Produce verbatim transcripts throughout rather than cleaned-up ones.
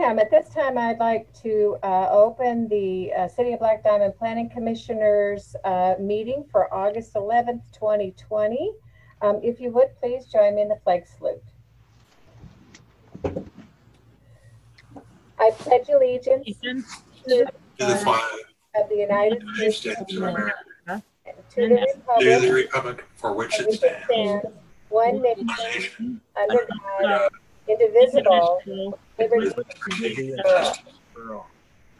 am. At this time, I'd like to uh, open the uh, City of Black Diamond Planning Commissioners uh, meeting for August eleventh, twenty twenty. Um, if you would, please join me in the flag salute. I pledge allegiance to the flag of the United States of America, and to the republic, to the republic for which it stands, one nation, under God, indivisible, liberty for all.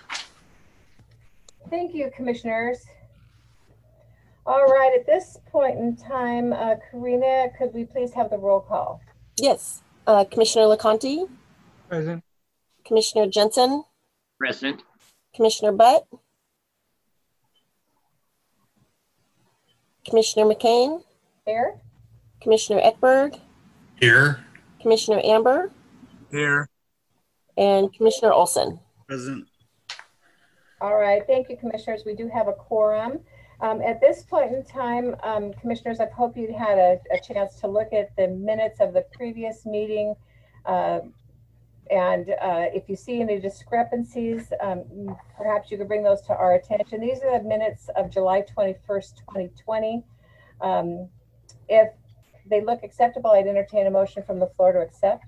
Thank you, Commissioners. All right, at this point in time, uh, Karina, could we please have the roll call? Yes. Uh, Commissioner LeConte? Present. Commissioner Jensen? Present. Commissioner Butt? Commissioner McCain? Here. Commissioner Ekberg? Here. Commissioner Amber? Here. And Commissioner Olson? Present. All right, thank you, Commissioners. We do have a quorum. Um, at this point in time, um, Commissioners, I hope you had a, a chance to look at the minutes of the previous meeting. Uh, and uh, if you see any discrepancies, um, perhaps you could bring those to our attention. These are the minutes of July twenty-first, twenty twenty. Um, if they look acceptable, I'd entertain a motion from the floor to accept.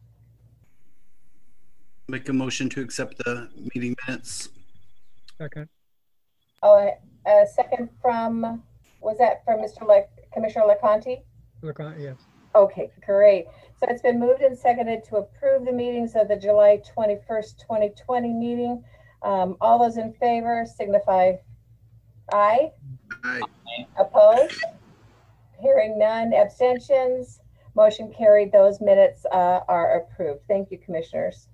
Make a motion to accept the meeting minutes. Second. Oh, a second from, was that from Mister Le, Commissioner LeConte? LeConte, yes. Okay, great. So it's been moved and seconded to approve the meetings of the July twenty-first, twenty twenty meeting. Um, all those in favor signify aye. Aye. Opposed? Hearing none. Abstentions? Motion carried. Those minutes uh, are approved. Thank you, Commissioners.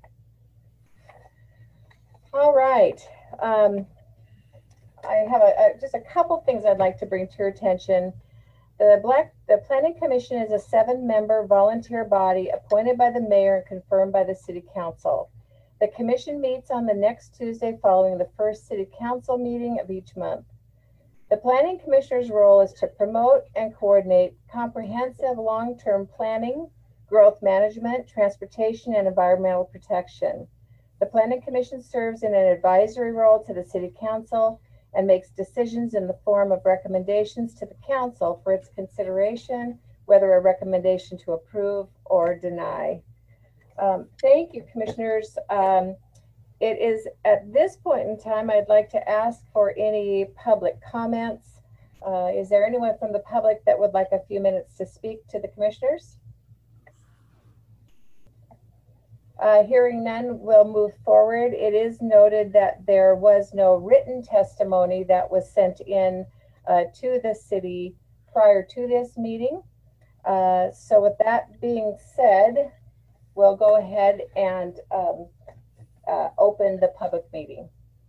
All right. Um, I have a, a, just a couple things I'd like to bring to your attention. The Black, the Planning Commission is a seven-member volunteer body appointed by the mayor and confirmed by the City Council. The commission meets on the next Tuesday following the first City Council meeting of each month. The Planning Commissioner's role is to promote and coordinate comprehensive long-term planning, growth management, transportation, and environmental protection. The Planning Commission serves in an advisory role to the City Council and makes decisions in the form of recommendations to the Council for its consideration, whether a recommendation to approve or deny. Um, thank you, Commissioners. Um, it is at this point in time, I'd like to ask for any public comments. Uh, is there anyone from the public that would like a few minutes to speak to the Commissioners? Uh, hearing none, we'll move forward. It is noted that there was no written testimony that was sent in uh, to the city prior to this meeting. Uh, so with that being said, we'll go ahead and um, uh, open the public meeting.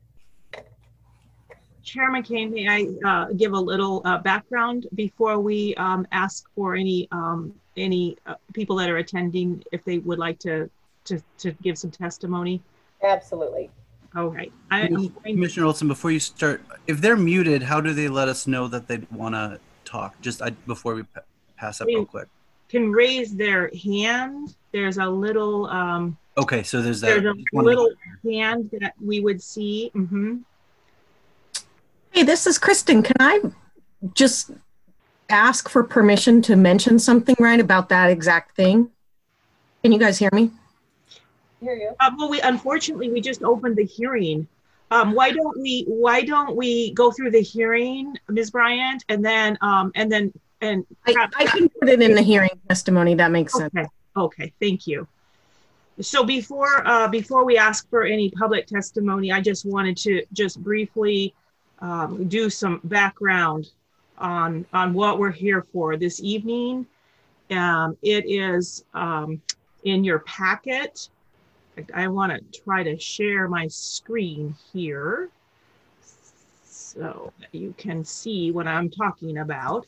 Chair McCain, may I uh, give a little uh, background before we um, ask for any um, any uh, people that are attending if they would like to To, to give some testimony? Absolutely. All right. I, Commissioner Olson, before you start, if they're muted, how do they let us know that they want to talk? Just I, before we pass up real quick. Can raise their hand. There's a little. Um, okay, so there's that. There's a little hand that we would see. Mm-hmm. Hey, this is Kristen. Can I just ask for permission to mention something right about that exact thing? Can you guys hear me? Hear you. Uh, well, we unfortunately we just opened the hearing. Um, why don't we Why don't we go through the hearing, Miz Bryant, and then um, and then and I, I can put it in the hearing testimony. That makes okay. sense. Okay, thank you. So before uh, before we ask for any public testimony, I just wanted to just briefly um, do some background on on what we're here for this evening. Um, it is um, in your packet. I want to try to share my screen here so that you can see what I'm talking about.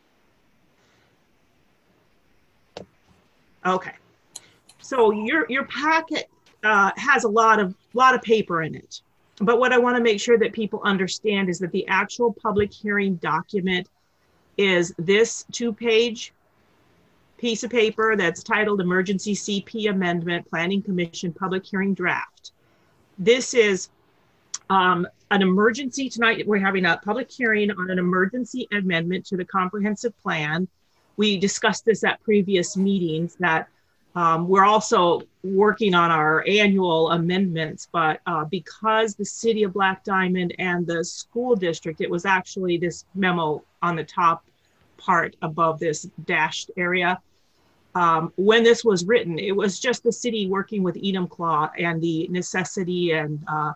Okay, so your your packet uh, has a lot of lot of paper in it, but what I want to make sure that people understand is that the actual public hearing document is this two-page piece of paper that's titled Emergency C P Amendment Planning Commission Public Hearing Draft. This is um, an emergency. Tonight we're having a public hearing on an emergency amendment to the comprehensive plan. We discussed this at previous meetings that um, we're also working on our annual amendments, but uh, because the city of Black Diamond and the school district, it was actually this memo on the top part above this dashed area. Um, when this was written, it was just the city working with Enumclaw and the necessity and uh,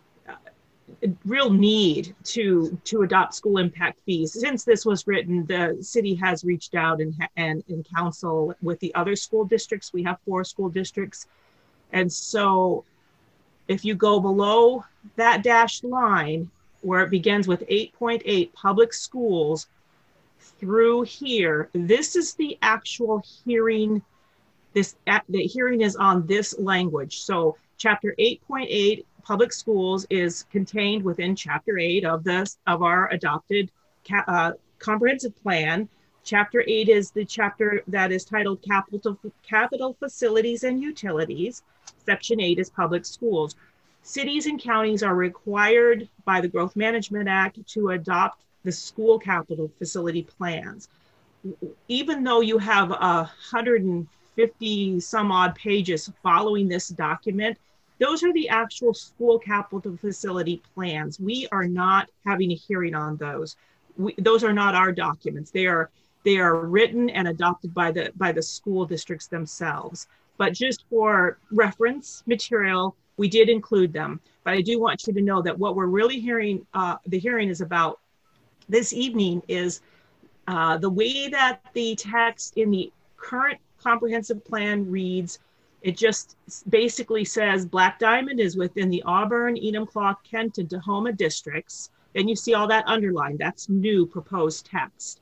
real need to to adopt school impact fees. Since this was written, the city has reached out and and in council with the other school districts. We have four school districts, and so if you go below that dashed line where it begins with eight point eight public schools through here, this is the actual hearing. This the hearing is on this language. So chapter eight point eight public schools is contained within chapter eight of this of our adopted uh, comprehensive plan. Chapter eight is the chapter that is titled capital capital facilities and utilities. Section eight is public schools. Cities and counties are required by the Growth Management Act to adopt the school capital facility plans. Even though you have a uh, one hundred fifty some odd pages following this document, those are the actual school capital facility plans. We are not having a hearing on those. We, those are not our documents. They are they are written and adopted by the by the school districts themselves. But just for reference material, we did include them. But I do want you to know that what we're really hearing, uh, the hearing is about this evening is uh, the way that the text in the current comprehensive plan reads. It just basically says Black Diamond is within the Auburn, Enumclaw, Kent, and Tahoma districts. Then you see all that underlined. That's new proposed text.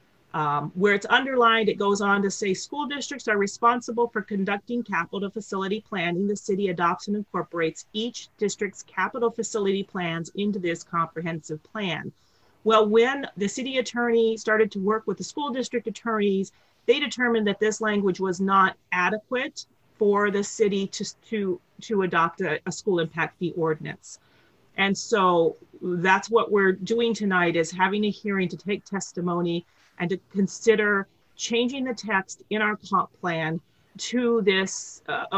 Um, where it's underlined, it goes on to say school districts are responsible for conducting capital facility planning. The city adopts and incorporates each district's capital facility plans into this comprehensive plan. Well, when the city attorney started to work with the school district attorneys, they determined that this language was not adequate for the city to, to, to adopt a, a school impact fee ordinance. And so that's what we're doing tonight, is having a hearing to take testimony and to consider changing the text in our comp plan to this uh,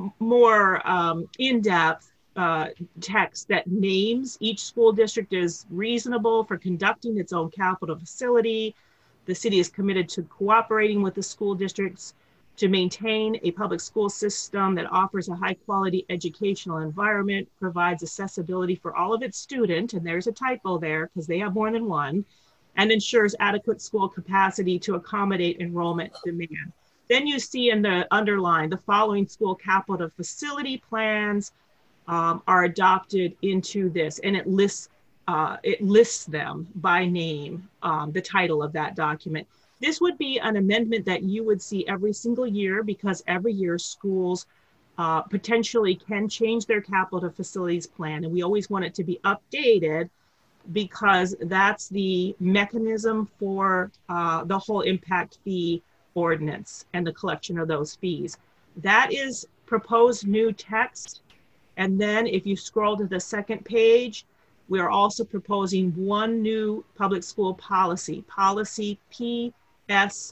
more um, in-depth uh, text that names each school district is reasonable for conducting its own capital facility. The city is committed to cooperating with the school districts to maintain a public school system that offers a high quality educational environment, provides accessibility for all of its students, and there's a typo there because they have more than one, and ensures adequate school capacity to accommodate enrollment demand. Then you see in the underline, the following school capital facility plans um, are adopted into this, and it lists, uh, it lists them by name, um, the title of that document. This would be an amendment that you would see every single year, because every year schools uh, potentially can change their capital facilities plan. And we always want it to be updated because that's the mechanism for uh, the whole impact fee ordinance and the collection of those fees. That is proposed new text. And then if you scroll to the second page, we are also proposing one new public school policy, policy P S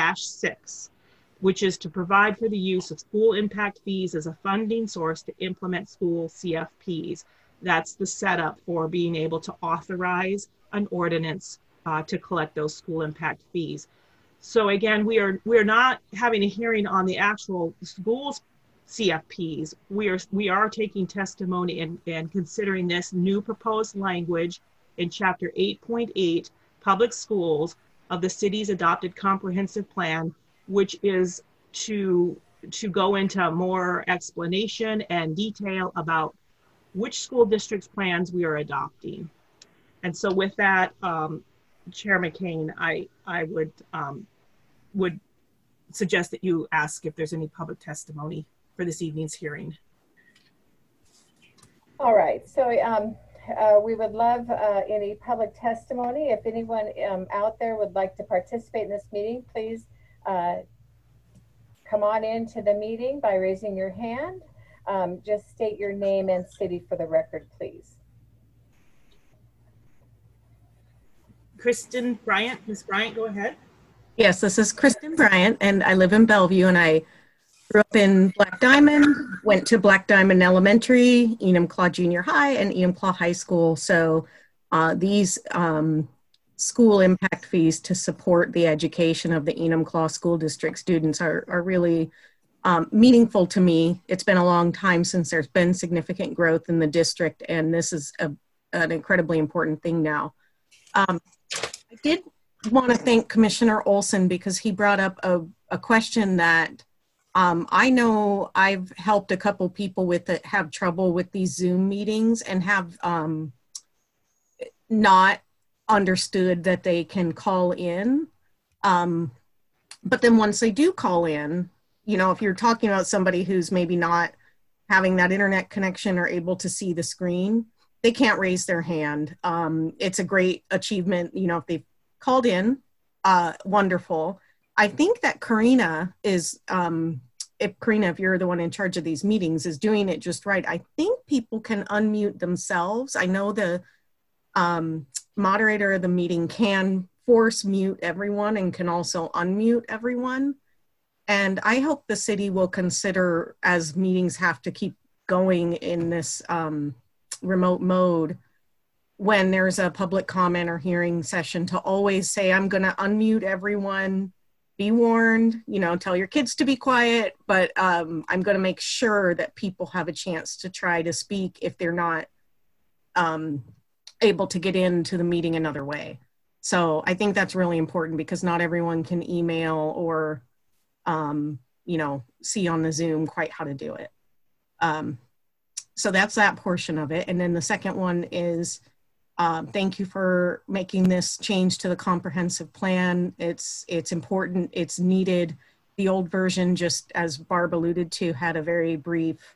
six, which is to provide for the use of school impact fees as a funding source to implement school C F Ps. That's the setup for being able to authorize an ordinance uh, to collect those school impact fees. So again, we are we are not having a hearing on the actual schools C F Ps. We are we are taking testimony and, and considering this new proposed language in chapter eight point eight, public schools, of the city's adopted comprehensive plan, which is to, to go into more explanation and detail about which school district's plans we are adopting. And so with that, um, Chair McCain, I, I would, um, would suggest that you ask if there's any public testimony for this evening's hearing. All right, so um, Uh, we would love uh, any public testimony. If anyone um, out there would like to participate in this meeting, please uh, come on into the meeting by raising your hand. Um, just state your name and city for the record, please. Kristen Bryant, Miz Bryant, go ahead. Yes, this is Kristen Bryant, and I live in Bellevue, and I grew up in Black Diamond, went to Black Diamond Elementary, Enumclaw Junior High, and Enumclaw High School. So uh, these um, school impact fees to support the education of the Enumclaw School District students are, are really um, meaningful to me. It's been a long time since there's been significant growth in the district, and this is a, an incredibly important thing now. Um, I did want to thank Commissioner Olson because he brought up a, a question that um, I know I've helped a couple people with that have trouble with these Zoom meetings and have um, not understood that they can call in. Um, but then once they do call in, you know, if you're talking about somebody who's maybe not having that internet connection or able to see the screen, they can't raise their hand. Um, it's a great achievement, you know, if they've called in, uh, wonderful. I think that Karina is, um, if Karina, if you're the one in charge of these meetings, is doing it just right. I think people can unmute themselves. I know the um, moderator of the meeting can force mute everyone and can also unmute everyone. And I hope the city will consider, as meetings have to keep going in this um, remote mode, when there's a public comment or hearing session, to always say, I'm going to unmute everyone, be warned, you know, tell your kids to be quiet, but um, I'm going to make sure that people have a chance to try to speak if they're not um, able to get into the meeting another way. So I think that's really important because not everyone can email or, um, you know, see on the Zoom quite how to do it. Um, so that's that portion of it. And then the second one is, Um, thank you for making this change to the comprehensive plan. It's, it's important, it's needed. The old version, just as Barb alluded to, had a very brief,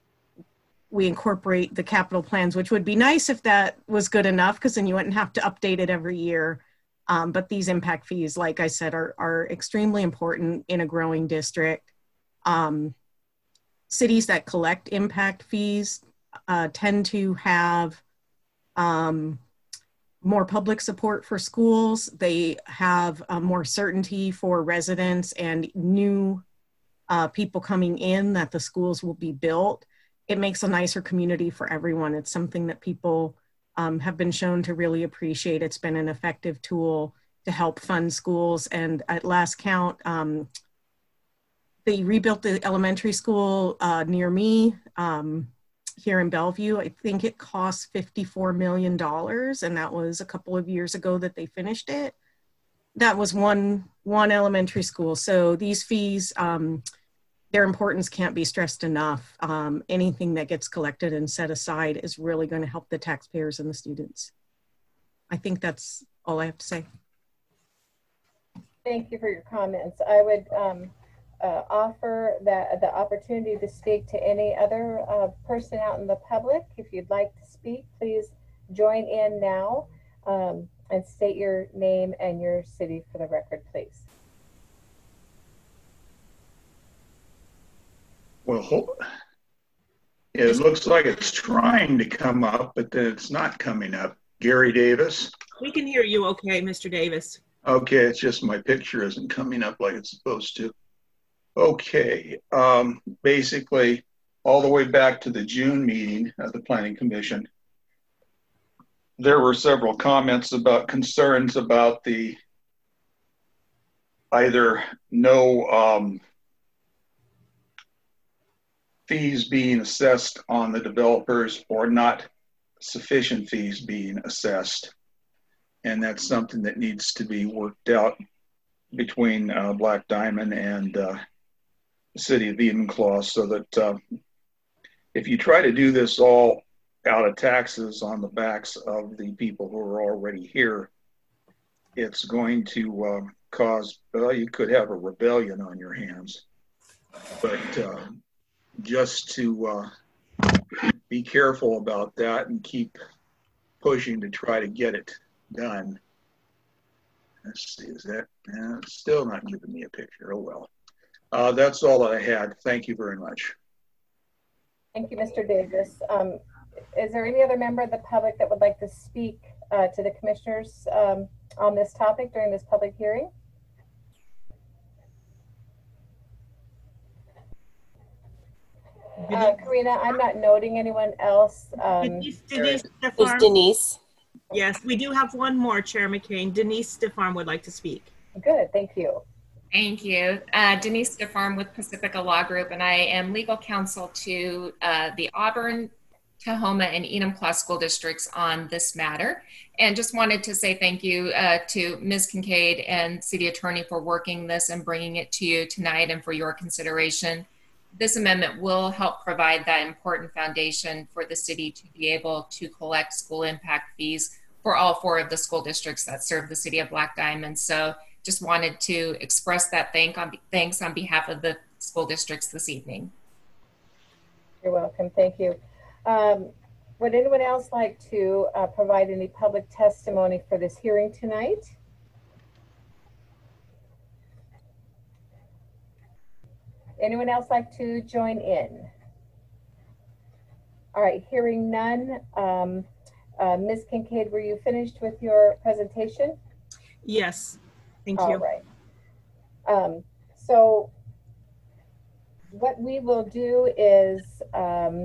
we incorporate the capital plans, which would be nice if that was good enough, because then you wouldn't have to update it every year. Um, but these impact fees, like I said, are, are extremely important in a growing district. Um, cities that collect impact fees uh, tend to have Um, more public support for schools. They have uh, more certainty for residents and new uh, people coming in that the schools will be built. It makes a nicer community for everyone. It's something that people um, have been shown to really appreciate. It's been an effective tool to help fund schools. And at last count, um, they rebuilt the elementary school uh, near me. Um, here in Bellevue. I think it cost fifty-four million dollars, and that was a couple of years ago that they finished it. That was one, one elementary school. So these fees, um, their importance can't be stressed enough. Um, anything that gets collected and set aside is really going to help the taxpayers and the students. I think that's all I have to say. Thank you for your comments. I would um, Uh, offer that the opportunity to speak to any other uh, person out in the public. If you'd like to speak, please join in now um, and state your name and your city for the record, please. Well, it looks like it's trying to come up, but then it's not coming up. Gary Davis. We can hear you okay, Mister Davis. Okay, it's just my picture isn't coming up like it's supposed to. Okay, um, basically, all the way back to the June meeting of the Planning Commission, there were several comments about concerns about the either no um, fees being assessed on the developers or not sufficient fees being assessed. And that's something that needs to be worked out between uh, Black Diamond and uh, the city of Enumclaw, so that uh, if you try to do this all out of taxes on the backs of the people who are already here, it's going to uh, cause, well, you could have a rebellion on your hands. But uh, just to uh, be careful about that and keep pushing to try to get it done. Let's see, is that, uh, it's still not giving me a picture, oh well. Uh, that's all I had. Thank you very much. Thank you, Mister Davis. Um, is there any other member of the public that would like to speak uh, to the commissioners um, on this topic during this public hearing? Uh, Karina, I'm not noting anyone else. Um, Denise, Denise It's Stefan. Denise. Yes, we do have one more, Chair McCain. Denise Stefan would like to speak. good, thank you. Thank you. Uh, Denise DeFarm with Pacifica Law Group, and I am legal counsel to uh, the Auburn, Tahoma, and Enumclaw school districts on this matter. And just wanted to say thank you uh, to Miz Kincaid and City Attorney for working this and bringing it to you tonight and for your consideration. This amendment will help provide that important foundation for the city to be able to collect school impact fees for all four of the school districts that serve the city of Black Diamond. So just wanted to express that thank on, thanks on behalf of the school districts this evening. You're welcome, thank you. Um, would anyone else like to uh, provide any public testimony for this hearing tonight? Anyone else like to join in? All right, hearing none. Um, uh, Miz Kincaid, were you finished with your presentation? Yes, thank All you. right. Um, so what we will do is um,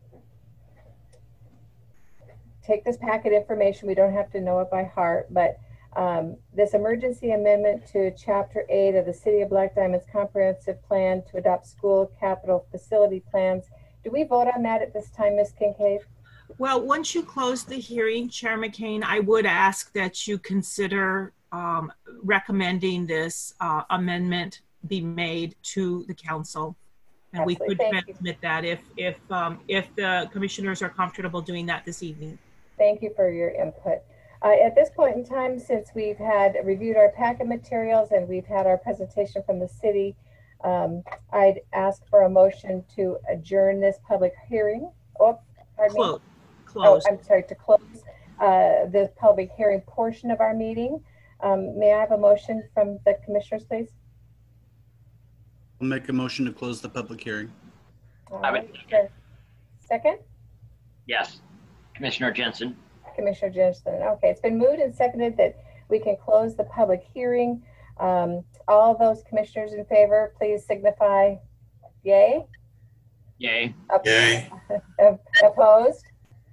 take this packet information. We don't have to know it by heart, but um, this emergency amendment to Chapter eight of the City of Black Diamond's comprehensive plan to adopt school capital facility plans. Do we vote on that at this time, Miz Kincaid? Well, once you close the hearing, Chair McCain, I would ask that you consider um, recommending this uh, amendment be made to the council. And we Absolutely. could Thank you. transmit that if, if, um, if the commissioners are comfortable doing that this evening. Thank you for your input. Uh, at this point in time, since we've had reviewed our packet materials and we've had our presentation from the city, um, I'd ask for a motion to adjourn this public hearing. Oh, pardon me. Close. Oh, Close. I'm sorry, to close uh, the public hearing portion of our meeting. Um, may I have a motion from the commissioners, please? I'll make a motion to close the public hearing. All I would- right, sure. Second? Yes, Commissioner Jensen. Commissioner Jensen. Okay, it's been moved and seconded that we can close the public hearing. Um, all those commissioners in favor, please signify yay. Yay. Op- Yay. Opposed?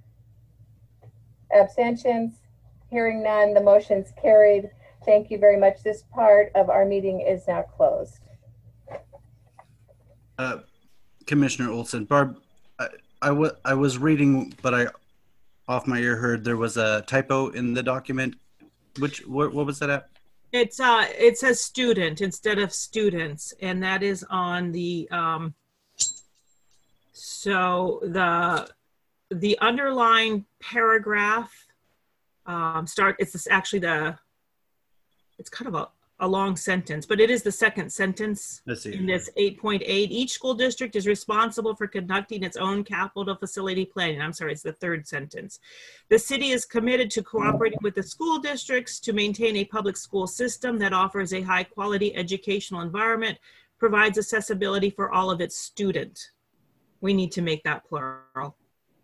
Abstentions? Hearing none, the motion's carried. Thank you very much. This part of our meeting is now closed. Uh, Commissioner Olson, Barb, I, I, w I was reading, but I off my ear heard there was a typo in the document. Which, what, what was that at? It's, uh, it says student instead of students, and that is on the, um, so the, the underlying paragraph, um, start, it's this actually the, it's kind of a, a long sentence, but it is the second sentence Let's see. in this eight point eight. Each school district is responsible for conducting its own capital facility planning. I'm sorry, it's the third sentence. The city is committed to cooperating with the school districts to maintain a public school system that offers a high quality educational environment, provides accessibility for all of its students. We need to make that plural.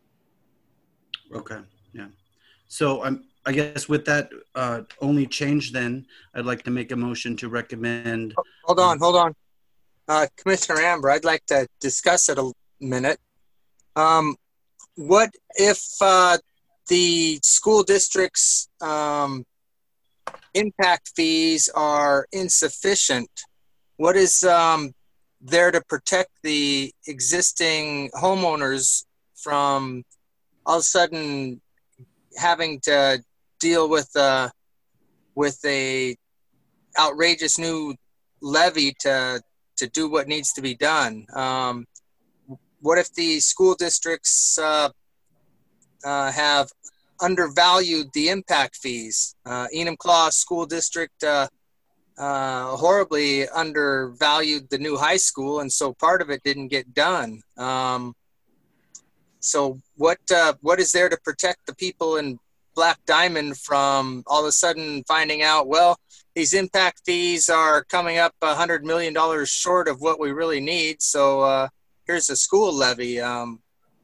Okay, yeah. So I'm, I guess with that uh, only change then, I'd like to make a motion to recommend. Hold on, hold on. Uh, Commissioner Amber, I'd like to discuss it a minute. Um, what if uh, the school district's um, impact fees are insufficient? What is um, there to protect the existing homeowners from all of a sudden having to deal with uh, with a outrageous new levy to to do what needs to be done? Um, what if the school districts uh, uh, have undervalued the impact fees? Uh, Enumclaw School District uh, uh, horribly undervalued the new high school, and so part of it didn't get done. Um, so what uh, what is there to protect the people in Black Diamond from all of a sudden finding out, well, these impact fees are coming up a hundred million dollars short of what we really need. So uh, here's a school levy. Um,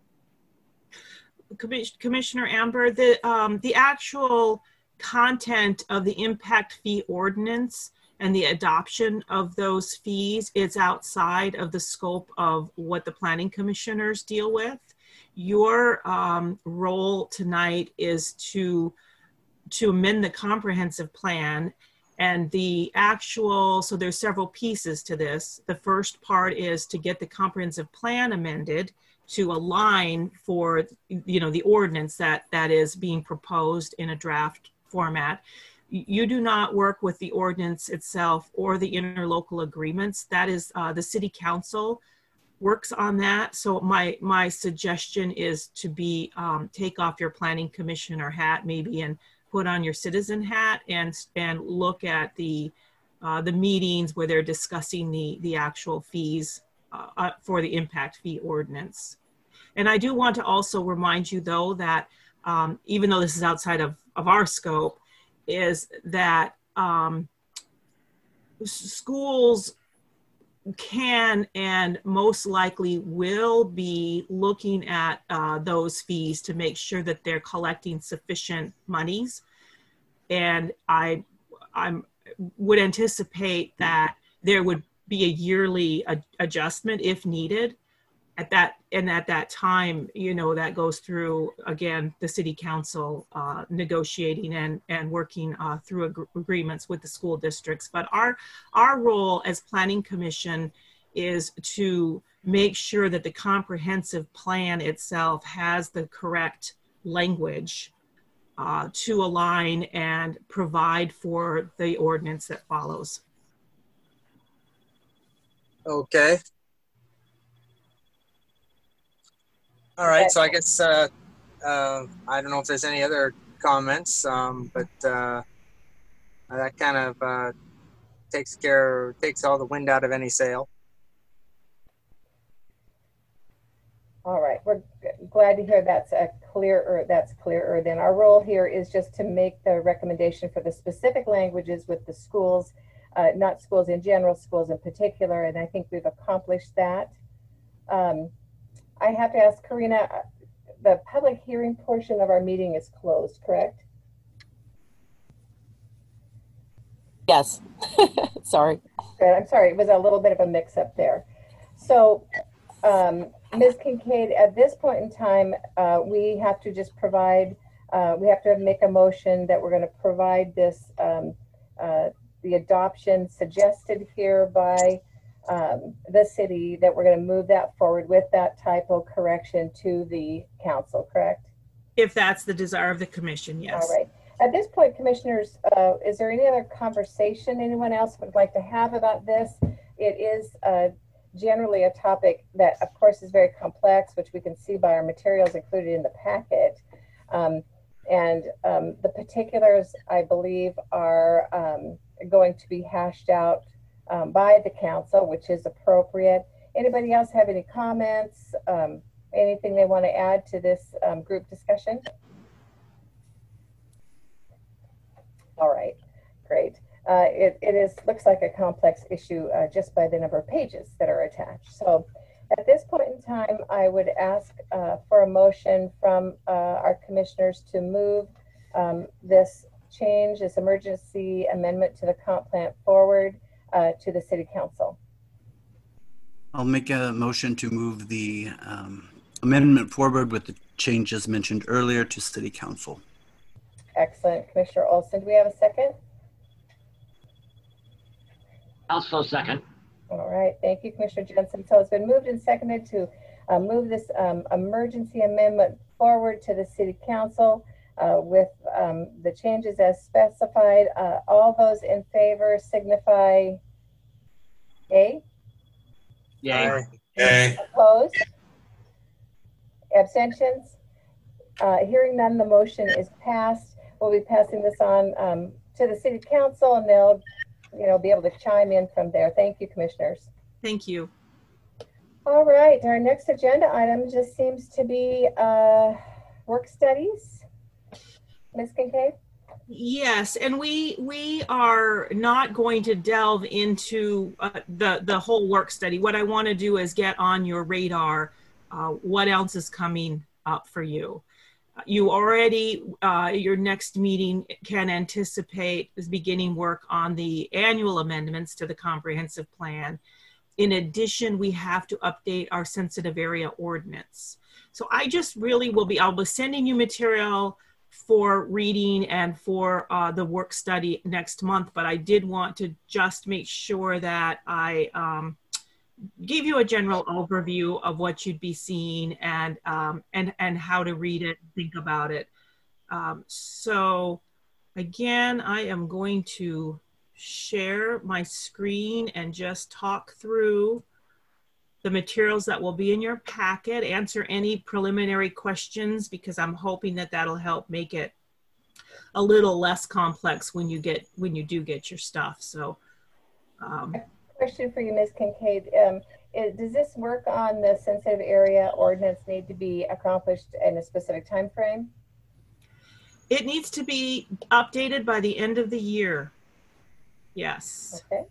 Commis- Commissioner Amber, the um, the actual content of the impact fee ordinance and the adoption of those fees is outside of the scope of what the planning commissioners deal with. Your um, role tonight is to to amend the comprehensive plan, and the actual, so there's several pieces to this. The first part is to get the comprehensive plan amended to align for, you know, the ordinance that that is being proposed in a draft format. You do not work with the ordinance itself or the interlocal agreements. That is uh, the city council works on that. So my my suggestion is to be um, take off your planning commissioner hat maybe and put on your citizen hat and and look at the uh, the meetings where they're discussing the the actual fees uh, uh, for the impact fee ordinance. And I do want to also remind you though that um, even though this is outside of, of our scope, is that um, schools can and most likely will be looking at uh, those fees to make sure that they're collecting sufficient monies. And I I'm, would anticipate that there would be a yearly ad- adjustment if needed. At that and at that time, you know, that goes through again the city council uh, negotiating and and working uh, through ag- agreements with the school districts. But our our role as planning commission is to make sure that the comprehensive plan itself has the correct language uh, to align and provide for the ordinance that follows. Okay. All right, so I guess uh, uh, I don't know if there's any other comments, um, but uh, that kind of uh, takes care, takes all the wind out of any sail. All right, we're g- glad to hear that's a clearer, that's clearer. Then our role here is just to make the recommendation for the specific languages with the schools, uh, not schools in general, schools in particular, and I think we've accomplished that. Um, I have to ask Karina, the public hearing portion of our meeting is closed, correct? Yes. Sorry. Good. I'm sorry, it was a little bit of a mix up there. So, um, Miz Kincaid, at this point in time, uh, we have to just provide, uh, we have to make a motion that we're going to provide this, um, uh, the adoption suggested here by Um, the city, that we're going to move that forward with that typo correction to the council, correct? If that's the desire of the commission, yes. All right. At this point, commissioners, uh, is there any other conversation anyone else would like to have about this? It is uh, generally a topic that, of course, is very complex, which we can see by our materials included in the packet. Um, and um, the particulars, I believe, are um, going to be hashed out Um, by the council, which is appropriate. Anybody else have any comments? Um, anything they want to add to this um, group discussion? All right, great. Uh, it, it is looks like a complex issue uh, just by the number of pages that are attached. So at this point in time, I would ask uh, for a motion from uh, our commissioners to move um, this change, this emergency amendment to the comp plan forward Uh, to the city council. I'll make a motion to move the um, amendment forward with the changes mentioned earlier to city council. Excellent. Commissioner Olson, do we have a second? Also second. All right. Thank you, Commissioner Jensen. So it's been moved and seconded to uh, move this um, emergency amendment forward to the city council uh, with um, the changes as specified. Uh, all those in favor signify yay. Yay. Yay. Opposed? Abstentions? Uh, hearing none, the motion is passed. We'll be passing this on um, to the city council, and they'll, you know, be able to chime in from there. Thank you, commissioners. Thank you. All right, our next agenda item just seems to be uh, work studies. Miz Kincaid? Yes, and we we are not going to delve into uh, the the whole work study. What I want to do is get on your radar uh, what else is coming up for you. You already, uh, your next meeting can anticipate is beginning work on the annual amendments to the comprehensive plan. In addition, we have to update our sensitive area ordinance. So I just really will be, I'll be sending you material for reading and for uh, the work study next month, but I did want to just make sure that I um, give you a general overview of what you'd be seeing and um, and and how to read it, think about it. Um, so again, I am going to share my screen and just talk through the materials that will be in your packet, answer any preliminary questions, because I'm hoping that that'll help make it a little less complex when you get when you do get your stuff. So um, question for you, Miz Kincaid. Um, is, does this work on the sensitive area ordinance need to be accomplished in a specific time frame? It needs to be updated by the end of the year. Yes. Okay.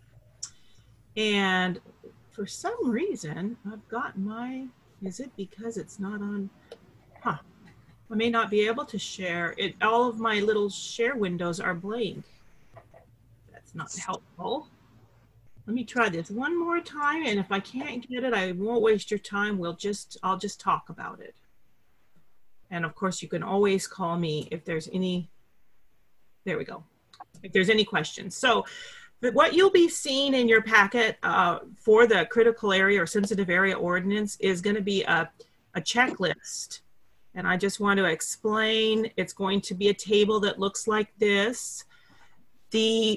And for some reason, I've got my, is it because it's not on, huh. I may not be able to share it. All of my little share windows are blank. That's not helpful. Let me try this one more time, and if I can't get it, I won't waste your time. We'll just, I'll just talk about it. And of course, you can always call me if there's any, there we go, if there's any questions. So what you'll be seeing in your packet uh, for the critical area or sensitive area ordinance is going to be a, a checklist. And I just want to explain, it's going to be a table that looks like this. The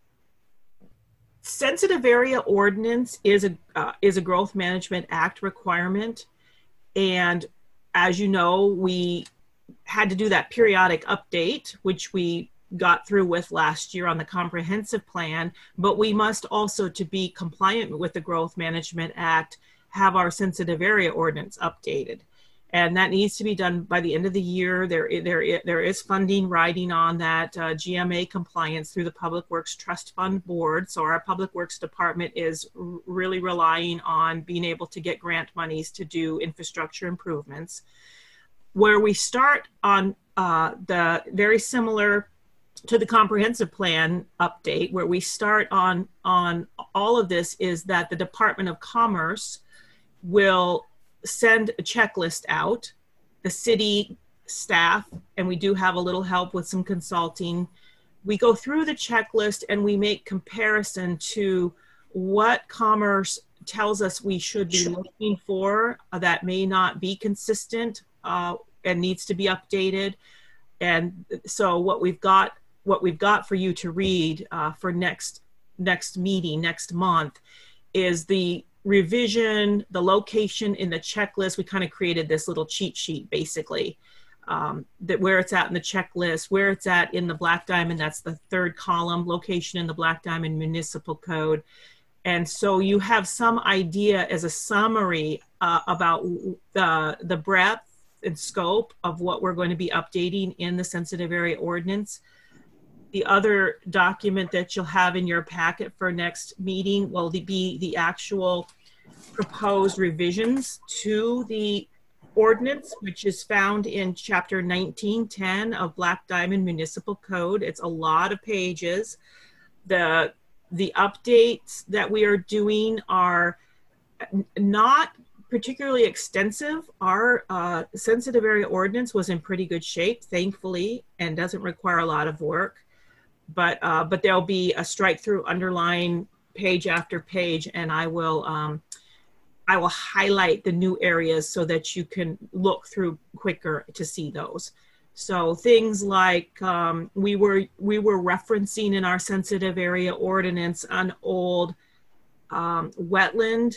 sensitive area ordinance is a uh, is a Growth Management Act requirement, and as you know, we had to do that periodic update, which we got through with last year on the comprehensive plan. But we must also, to be compliant with the Growth Management Act, have our sensitive area ordinance updated. And that needs to be done by the end of the year. There, there, there is funding riding on that uh, G M A compliance through the Public Works Trust Fund Board. So our Public Works Department is r- really relying on being able to get grant monies to do infrastructure improvements. Where we start on uh, the very similar to the comprehensive plan update, where we start on, on all of this, is that the Department of Commerce will send a checklist out. The city staff, and we do have a little help with some consulting, we go through the checklist and we make comparison to what Commerce tells us we should be looking for uh, that may not be consistent uh, and needs to be updated. And so what we've got, what we've got for you to read uh, for next next meeting next month is the revision, the location in the checklist. We kind of created this little cheat sheet, basically, um, that where it's at in the checklist, where it's at in the Black Diamond, that's the third column, location in the Black Diamond Municipal Code. And so you have some idea as a summary uh, about the, the breadth and scope of what we're going to be updating in the sensitive area ordinance. The other document that you'll have in your packet for next meeting will be the actual proposed revisions to the ordinance, which is found in chapter nineteen ten of Black Diamond Municipal Code. It's a lot of pages. The, the updates that we are doing are not particularly extensive. Our uh, sensitive area ordinance was in pretty good shape, thankfully, and doesn't require a lot of work. But uh, but there'll be a strike through underline page after page, and I will um, I will highlight the new areas so that you can look through quicker to see those. So things like um, we were we were referencing in our sensitive area ordinance an old um, wetland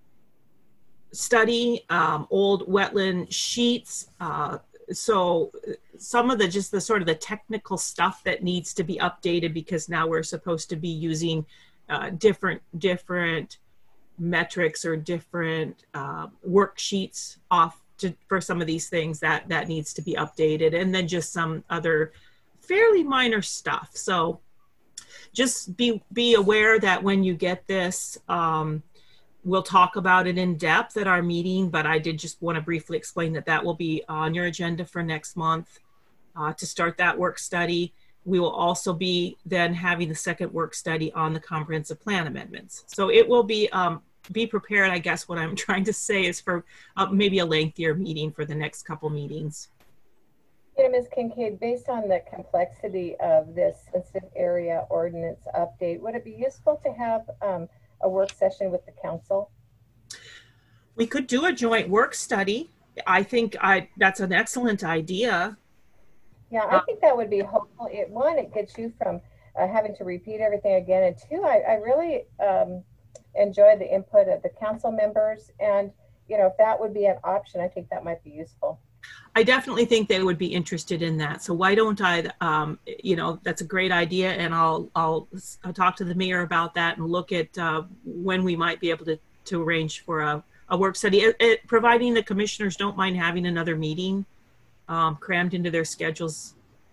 study, um, old wetland sheets. Uh, so some of the just the sort of the technical stuff that needs to be updated, because now we're supposed to be using uh, different different metrics or different uh, worksheets off to, for some of these things that that needs to be updated, and then just some other fairly minor stuff. So just be, be aware that when you get this, um, we'll talk about it in depth at our meeting, but I did just want to briefly explain that that will be on your agenda for next month uh, to start that work study. We will also be then having the second work study on the comprehensive plan amendments. So it will be, um, be prepared, I guess what I'm trying to say is for uh, maybe a lengthier meeting for the next couple meetings. Yeah, Miz Kincaid, based on the complexity of this sensitive area ordinance update, would it be useful to have um, a work session with the council? We could do a joint work study. I think I that's an excellent idea. Yeah, I think that would be helpful. It, one, it gets you from uh, having to repeat everything again. And two, I, I really um, enjoy the input of the council members. And, you know, if that would be an option, I think that might be useful. I definitely think they would be interested in that. So why don't I, um, you know, that's a great idea. And I'll, I'll, I'll talk to the mayor about that and look at uh, when we might be able to, to arrange for a, a work study, it, it, providing the commissioners don't mind having another meeting um, crammed into their schedules.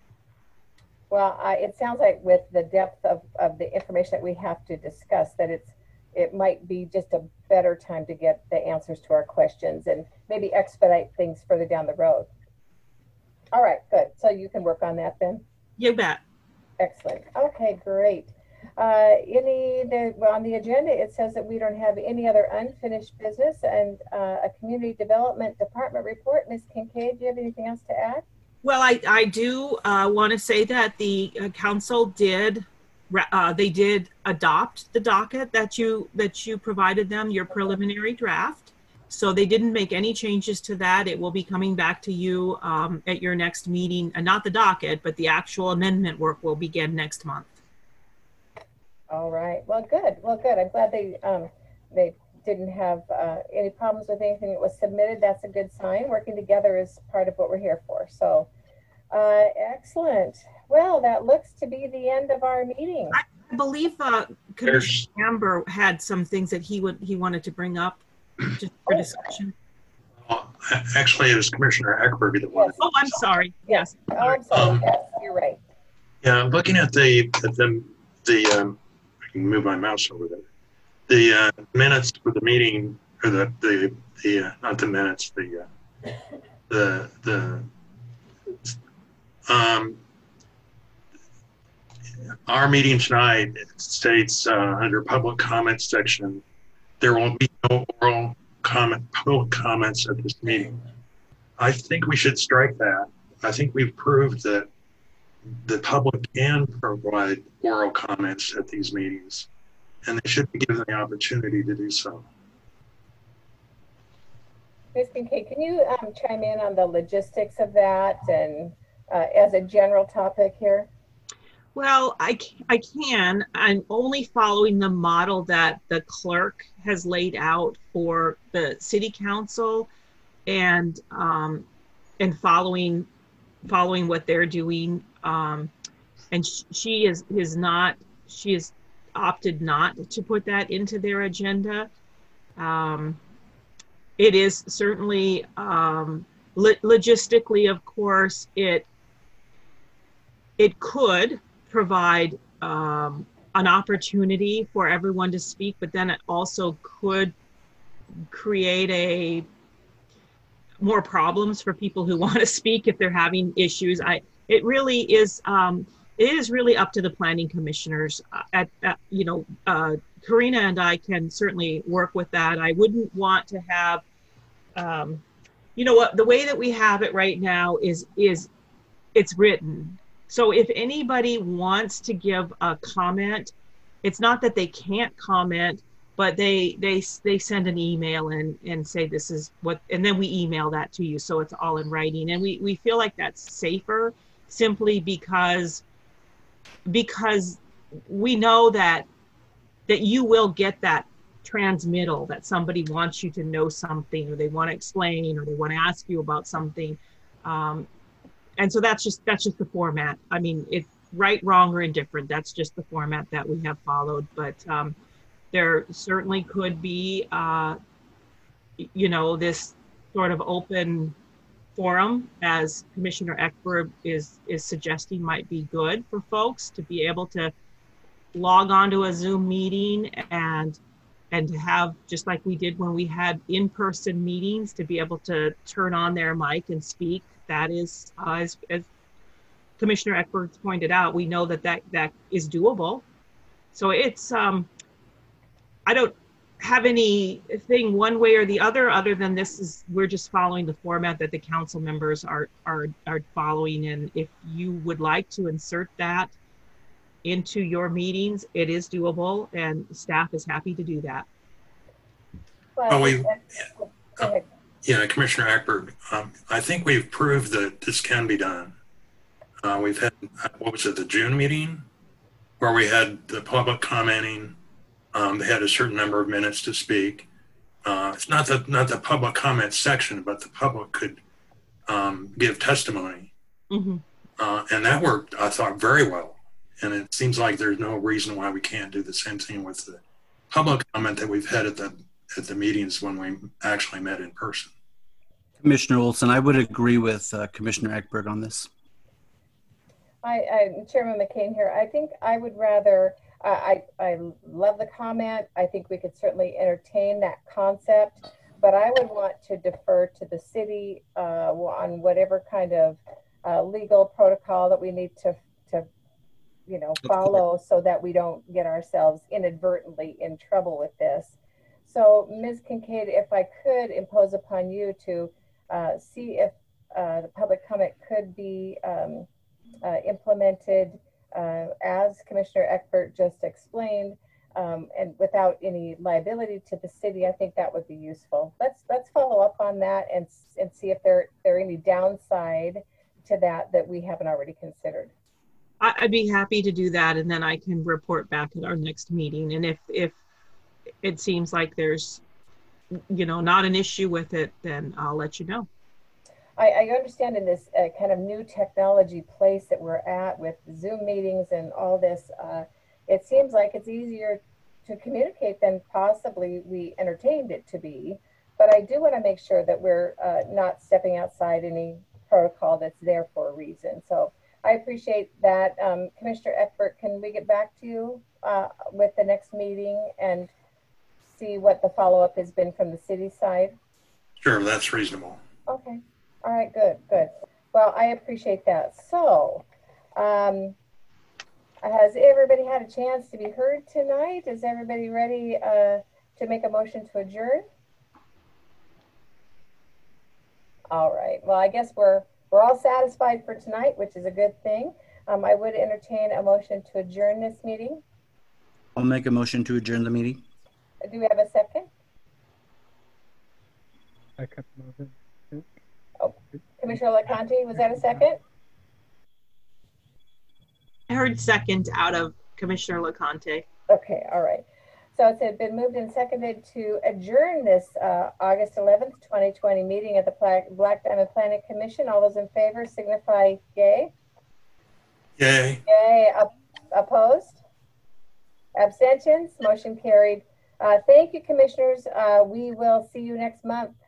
Well, I, it sounds like with the depth of, of the information that we have to discuss, that it's it might be just a better time to get the answers to our questions and maybe expedite things further down the road. All right, good. So you can work on that then? You bet. Excellent. Okay, great. Uh, any, the, well, on the agenda, it says that we don't have any other unfinished business and uh, a community development department report. Miz Kincaid, do you have anything else to add? Well, I, I do uh, want to say that the uh, council did, uh, they did adopt the docket that you, that you provided them, your preliminary draft. So they didn't make any changes to that. It will be coming back to you um, at your next meeting, and not the docket, but the actual amendment work will begin next month. All right. Well, good. Well, good. I'm glad they um, they didn't have uh, any problems with anything that was submitted. That's a good sign. Working together is part of what we're here for. So, uh, excellent. Well, that looks to be the end of our meeting. I believe uh, Commissioner Amber had some things that he would he wanted to bring up just for oh, discussion. Well, actually, it was Commissioner Eckerby that wanted. Yes. Oh, I'm sorry. Yes. Oh, I'm sorry. Um, yes, you're right. Yeah, looking at the at the the um, I can move my mouse over there. The uh, minutes for the meeting, or the the the uh, not the minutes, the uh, the the um our meeting tonight states uh, under public comment section, there will be no oral comment public comments at this meeting. I think we should strike that. I think we've proved that the public can provide oral comments at these meetings, and they should be given the opportunity to do so. Miz Kincaid, can you um, chime in on the logistics of that and uh, as a general topic here? Well, I, I can. I'm only following the model that the clerk has laid out for the city council, and um, and following following what they're doing. Um, and sh she is is not she has opted not to put that into their agenda. Um, it is certainly um, lo logistically, of course, it it could provide um, an opportunity for everyone to speak, but then it also could create a more problems for people who want to speak if they're having issues. I it really is um, it is really up to the planning commissioners. Uh, at, at you know, uh, Karina and I can certainly work with that. I wouldn't want to have, um, you know, what the way that we have it right now is is it's written. So if anybody wants to give a comment, it's not that they can't comment, but they they they send an email and and say this is what, and then we email that to you, so it's all in writing. And we we feel like that's safer, simply because because we know that that you will get that transmittal that somebody wants you to know something, or they want to explain, or they want to ask you about something. Um, And so that's just that's just the format. I mean, if right, wrong, or indifferent, that's just the format that we have followed. But um, there certainly could be, uh, you know, this sort of open forum, as Commissioner Eckberg is, is suggesting might be good for folks to be able to log on to a Zoom meeting and and to have, just like we did when we had in-person meetings, to be able to turn on their mic and speak. That is, uh, as, as Commissioner Eckberg pointed out, we know that, that that is doable. So it's, um, I don't have anything one way or the other, other than this is, we're just following the format that the council members are, are, are following. And if you would like to insert that into your meetings, it is doable, and staff is happy to do that. Well, Oh, we- go ahead. Yeah, Commissioner Ackberg, um, I think we've proved that this can be done. Uh, we've had, what was it, the June meeting, where we had the public commenting. Um, they had a certain number of minutes to speak. Uh, it's not the not the public comment section, but the public could um, give testimony, Mm-hmm. uh, and that worked, I thought, very well. And it seems like there's no reason why we can't do the same thing with the public comment that we've had at the at the meetings when we actually met in person. Commissioner Olson, I would agree with uh, Commissioner Eckberg on this. I, I, Chairman McCain here. I think I would rather, uh, I, I love the comment. I think we could certainly entertain that concept, but I would want to defer to the city uh, on whatever kind of uh, legal protocol that we need to, to, you know, follow so that we don't get ourselves inadvertently in trouble with this. So, Miz Kincaid, if I could impose upon you to uh, see if uh, the public comment could be um, uh, implemented uh, as Commissioner Eckberg just explained, um, and without any liability to the city, I think that would be useful. Let's let's follow up on that and and see if there there are any downside to that that we haven't already considered. I'd be happy to do that, and then I can report back at our next meeting. And if if it seems like there's, you know, not an issue with it, then I'll let you know. I, I understand in this uh, kind of new technology place that we're at with Zoom meetings and all this, uh, it seems like it's easier to communicate than possibly we entertained it to be. But I do want to make sure that we're uh, not stepping outside any protocol that's there for a reason. So I appreciate that. Um, Commissioner Eckberg, can we get back to you uh, with the next meeting and see what the follow-up has been from the city side? Sure, that's reasonable. Okay. All right, good, good. Well, I appreciate that. So, um, has everybody had a chance to be heard tonight? Is everybody ready uh, to make a motion to adjourn? All right. Well, I guess we're we're all satisfied for tonight, which is a good thing. Um, I would entertain a motion to adjourn this meeting. I'll make a motion to adjourn the meeting. Do we have a second? Second. Oh, Commissioner LaConte, was that a second? I heard second out of Commissioner LaConte. Okay, all right. So it's been moved and seconded to adjourn this uh, August eleventh, twenty twenty meeting of the Black Diamond Planning Commission. All those in favor signify yay. Yay. Yay. Op opposed? Abstentions? Motion carried. Uh, thank you, commissioners. Uh, we will see you next month.